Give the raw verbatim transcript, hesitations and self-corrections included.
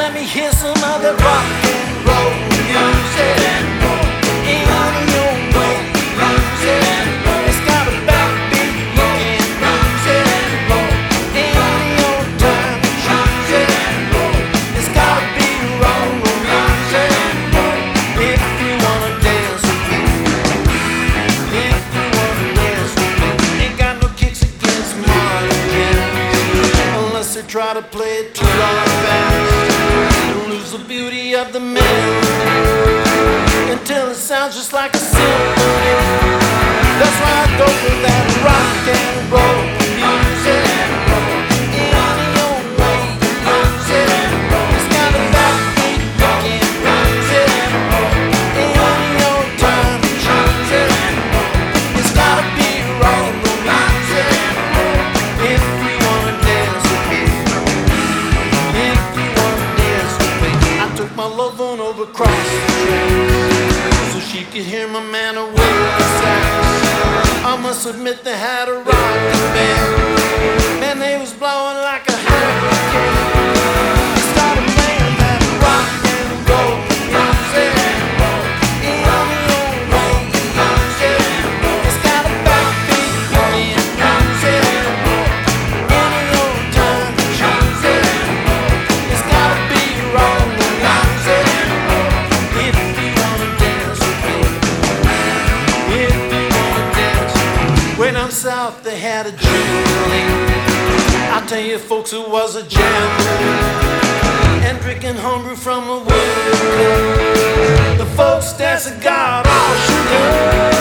let me hear some of that rock and roll music. Ain't on your way, lose it. It's got a backbeat, you can't lose it. Ain't on your time, choose it. It's gotta be roll music. If you wanna dance with me, if you wanna dance with me, ain't got no kicks against Marley unless they try to play it too long fast. Don't lose the beauty of the melody until it sounds just like a symphony. That's why I go for that rock and roll music. Ain't on your way, lose it. It's got a backbeat, you can't lose it. Ain't on your time, choose it. It's gotta be roll music. If you wanna dance with me, if you wanna dance with me, I took my love on over across the track so she could hear my man away the sax. I must admit they had a rockin' band. Man, they was blowing like a hurricane. They started playing that rock and roll music. Ain't on your way, lose it. It's got a backbeat, you can't lose it. Ain't on your time, choose it. It's gotta be roll music. If you wanna dance with me, if you wanna dance with me. Way down south they had a jubilee. I tell you folks, it was a jamboree. And drinking homebrew from a wood. The folks dancing got all sugar.